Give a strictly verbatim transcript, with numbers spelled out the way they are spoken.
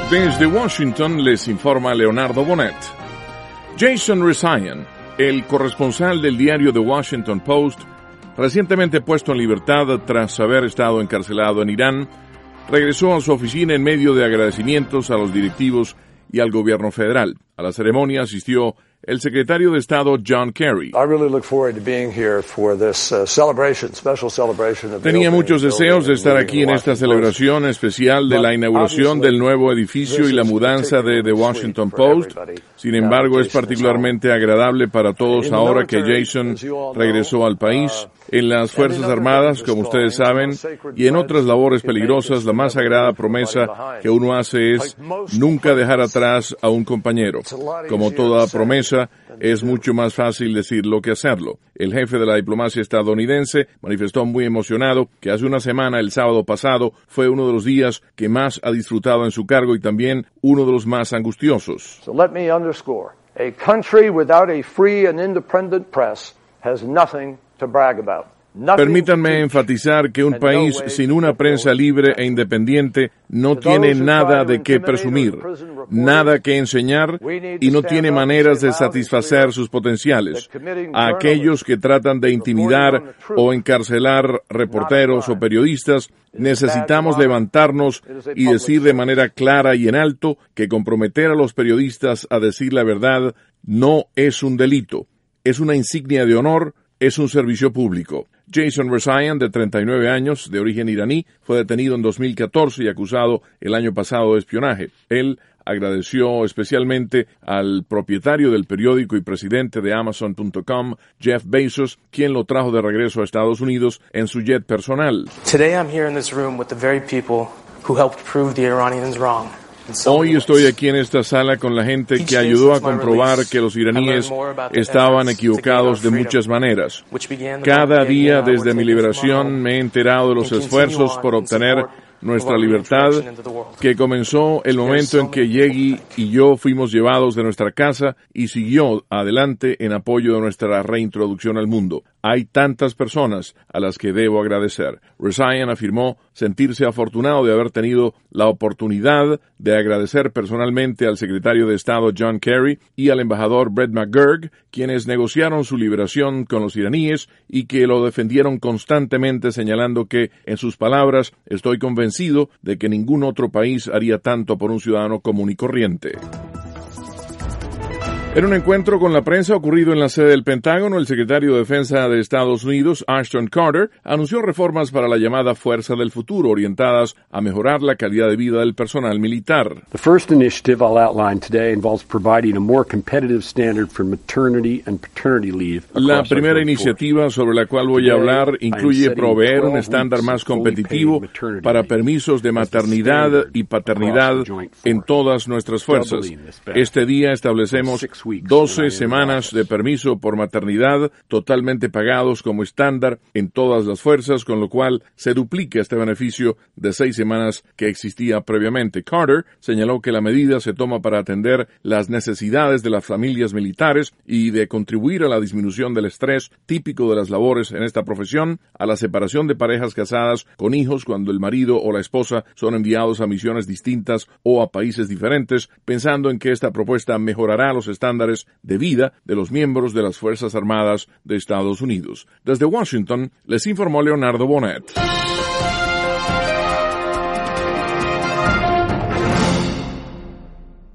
Desde Washington les informa Leonardo Bonet. Jason Rezaian, el corresponsal del diario The Washington Post, recientemente puesto en libertad tras haber estado encarcelado en Irán, regresó a su oficina en medio de agradecimientos a los directivos y al gobierno federal. A la ceremonia asistió el secretario de Estado John Kerry. Tenía muchos deseos de estar aquí en esta celebración especial de la inauguración del nuevo edificio y la mudanza de The Washington Post. Sin embargo, es particularmente agradable para todos ahora que Jason regresó al país. En las Fuerzas Armadas, como ustedes saben, y en otras labores peligrosas, la más sagrada promesa que uno hace es nunca dejar atrás a un compañero. Como toda promesa, es mucho más fácil decirlo que hacerlo. El jefe de la diplomacia estadounidense manifestó muy emocionado que hace una semana, el sábado pasado, fue uno de los días que más ha disfrutado en su cargo y también uno de los más angustiosos. So let me underscore, a country without a free and independent press has nothing to brag about. Permítanme enfatizar que un país sin una prensa libre e independiente no tiene nada de qué presumir, nada que enseñar y no tiene maneras de satisfacer sus potenciales. A aquellos que tratan de intimidar o encarcelar reporteros o periodistas, necesitamos levantarnos y decir de manera clara y en alto que comprometer a los periodistas a decir la verdad no es un delito, es una insignia de honor, es un servicio público. Jason Rezaian, de treinta y nueve años, de origen iraní, fue detenido en dos mil catorce y acusado el año pasado de espionaje. Él agradeció especialmente al propietario del periódico y presidente de Amazon punto com, Jeff Bezos, quien lo trajo de regreso a Estados Unidos en su jet personal. Today I'm here in this room with the very people who helped prove the Iranians wrong. Hoy estoy aquí en esta sala con la gente que ayudó a comprobar que los iraníes estaban equivocados de muchas maneras. Cada día desde mi liberación me he enterado de los esfuerzos por obtener nuestra libertad, que comenzó el momento en que Yegi y yo fuimos llevados de nuestra casa y siguió adelante en apoyo de nuestra reintroducción al mundo. Hay tantas personas a las que debo agradecer. Rezaian afirmó sentirse afortunado de haber tenido la oportunidad de agradecer personalmente al secretario de Estado John Kerry y al embajador Brett McGurk, quienes negociaron su liberación con los iraníes y que lo defendieron constantemente, señalando que, en sus palabras, estoy convencido de que ningún otro país haría tanto por un ciudadano común y corriente. En un encuentro con la prensa ocurrido en la sede del Pentágono, el secretario de Defensa de Estados Unidos, Ashton Carter, anunció reformas para la llamada Fuerza del Futuro, orientadas a mejorar la calidad de vida del personal militar. The first initiative I'll outline today involves providing a more competitive standard for maternity and paternity leave. La primera iniciativa sobre la cual voy a hablar incluye proveer un estándar más competitivo para permisos de maternidad y paternidad en todas nuestras fuerzas. Este día establecemos doce semanas de permiso por maternidad totalmente pagados como estándar en todas las fuerzas, con lo cual se duplica este beneficio de seis semanas que existía previamente. Carter señaló que la medida se toma para atender las necesidades de las familias militares y de contribuir a la disminución del estrés típico de las labores en esta profesión, a la separación de parejas casadas con hijos cuando el marido o la esposa son enviados a misiones distintas o a países diferentes, pensando en que esta propuesta mejorará los estándares de vida de los miembros de las Fuerzas Armadas de Estados Unidos. Desde Washington, les informó Leonardo Bonet.